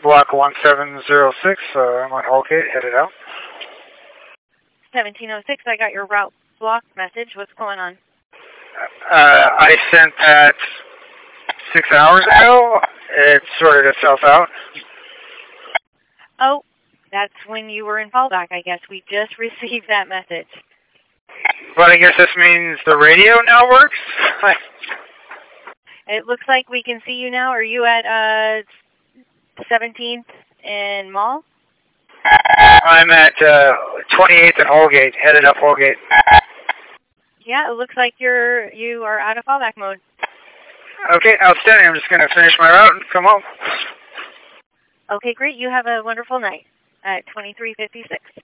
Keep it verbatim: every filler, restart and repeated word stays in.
block one seven zero six. Uh, I'm on Holgate, headed out. seventeen oh six, I got your route block message. What's going on? Uh, I sent that six hours ago. It sorted itself out. Oh, that's when you were in fallback, I guess. We just received that message. But I guess this means the radio now works? It looks like we can see you now. Are you at uh, seventeenth and Mall? I'm at uh, twenty-eighth and Holgate, headed up Holgate. Yeah, it looks like you're you are out of fallback mode. Okay, outstanding. I'm just going to finish my route and come home. Okay, great. You have a wonderful night at twenty-three fifty-six.